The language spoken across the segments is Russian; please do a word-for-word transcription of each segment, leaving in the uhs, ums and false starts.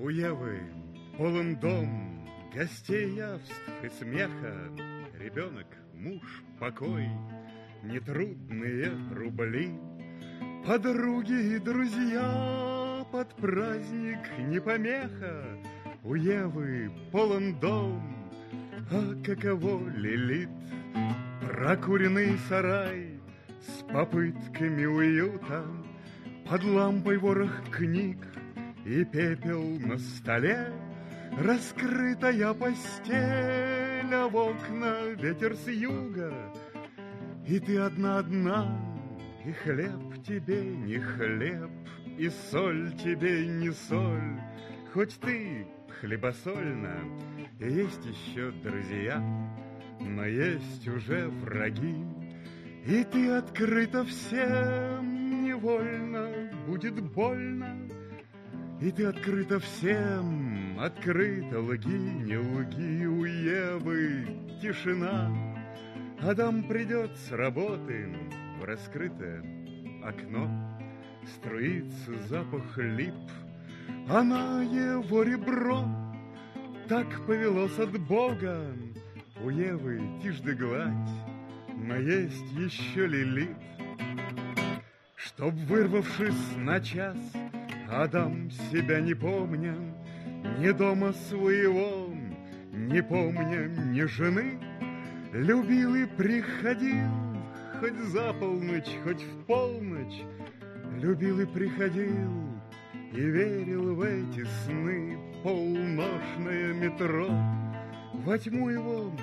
У Евы полон дом гостей, явств и смеха, ребенок, муж, покой, нетрудные рубли, подруги и друзья, под праздник не помеха. У Евы полон дом, а каково Лилит? Прокуренный сарай с попытками уюта, под лампой ворох книг и пепел на столе, раскрытая постель, а в окна ветер с юга. И ты одна-одна, и хлеб тебе не хлеб, и соль тебе не соль, хоть ты хлебосольна, и есть еще друзья, но есть уже враги. И ты открыта всем, невольно будет больно. И ты открыта всем, открыта, лги, не лги. У Евы тишина, Адам придет с работы в раскрытое окно. Струится запах лип, она его ребро. Так повелось от Бога. У Евы тишь да гладь, но есть еще Лилит. Чтоб, вырвавшись на час, Адам, себя не помня, ни дома своего, не помня ни жены, любил и приходил, хоть за полночь, хоть в полночь, любил и приходил, и верил в эти сны. Полношное метро во тьму его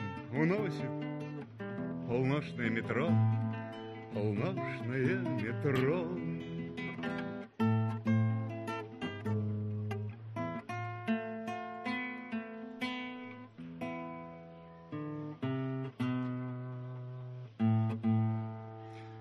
уносит, полношное метро, полношное метро.